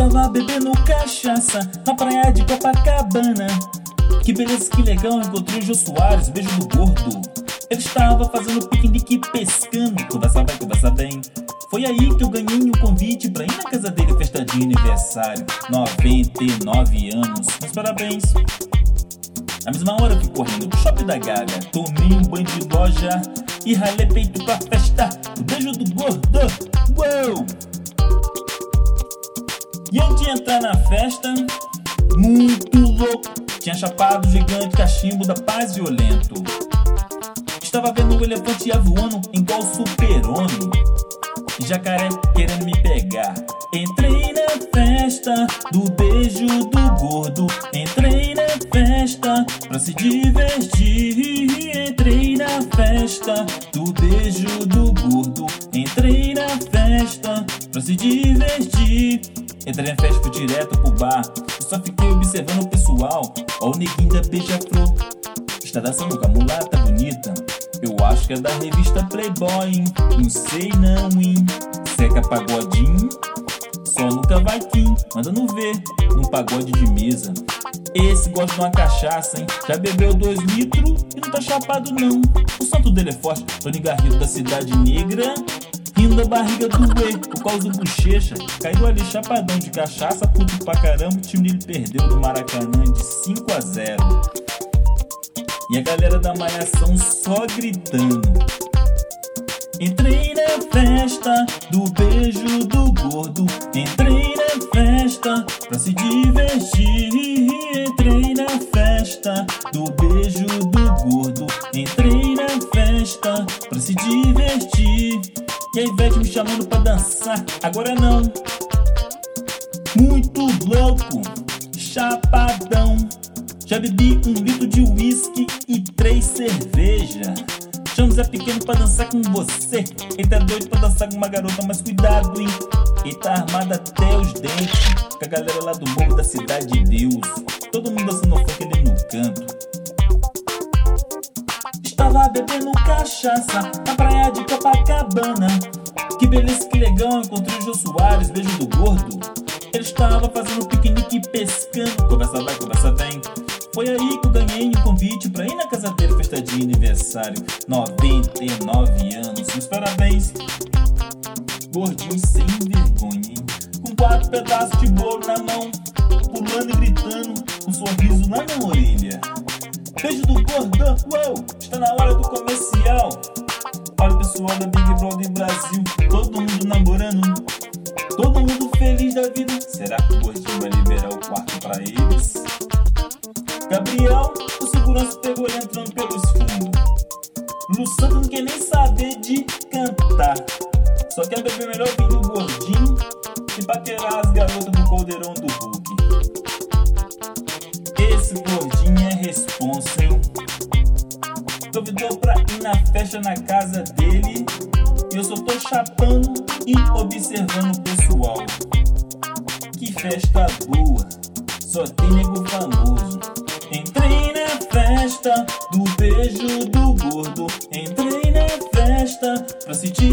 Estava bebendo cachaça na praia de Copacabana. Que beleza, que legal, encontrei o Jô Soares, beijo do gordo. Ele estava fazendo piquenique pescando, conversa vai, conversa bem. Foi aí que eu ganhei um convite pra ir na casa dele, festa de aniversário. 99 anos, meus parabéns. Na mesma hora eu fui correndo pro shopping da Gaga, tomei um banho de loja e ralei peito pra festa. O beijo do gordo, uou! E antes de entrar na festa, muito louco, tinha chapado o gigante cachimbo da paz violento. Estava vendo o elefante ia voando igual super-homem, jacaré querendo me pegar. Entrei na festa do beijo do gordo, entrei na festa pra se divertir. Entrei na festa do beijo do gordo, entrei na festa pra se divertir. Entrei na festa, fui direto pro bar e só fiquei observando o pessoal. Ó, o neguinho da beija-flor está dançando com a mulata bonita. Eu acho que é da revista Playboy, hein? Não sei não, hein? Seca pagodinho, só no cavaquinho, mandando ver num pagode de mesa. Esse gosta de uma cachaça, hein? Já bebeu 2 litros e não tá chapado não. O santo dele é forte, Tony Garrido da Cidade Negra, rindo da barriga do E, por causa do bochecha. Caiu ali chapadão de cachaça, puto pra caramba. O time dele perdeu do Maracanã de 5-0. E a galera da malhação só gritando. Entrei na festa do beijo do gordo, entrei na festa pra se divertir. Entrei na festa do beijo do gordo, entrei na festa pra se divertir. E a Ivete me chamando pra dançar, agora não. Muito louco, chapadão. Já bebi 1 litro de uísque e 3 cerveja. Chama o Zé Pequeno pra dançar com você. Ele tá doido pra dançar com uma garota, mas cuidado, hein? Ele tá armado até os dentes, com a galera lá do morro da Cidade de Deus. Todo mundo dançando funk ali no canto. Estava bebendo cachaça na praia de Copacabana. Que beleza, que legal, encontrei o Jô Soares, beijo do gordo. Ele estava fazendo piquenique pescando, conversa vai, conversa vem. Foi aí que eu ganhei um convite pra ir na casa dele, festa de aniversário. 99 anos, meus parabéns. Gordinho sem vergonha, hein? Com 4 pedaços de bolo na mão, pulando e gritando, um sorriso lá na orelha. Beijo do gordão, uou! Está na hora do comercial. Olha o pessoal da Big Brother Brasil, todo mundo namorando, todo mundo feliz da vida. Será que o gordinho vai liberar o quarto pra eles? Gabriel, o segurança pegou ele entrando pelos fundos. Lu Santos não quer nem saber de cantar, só quer beber melhor vinho do gordinho e paquerar as garotas do caldeirão do Hulk. Esse gordinho é responsa, hein? Convidou pra ir na festa na casa dele e eu só tô chapando e observando o pessoal. Que festa boa, só tem nego famoso. Entrei na festa do beijo do gordo, entrei na festa pra se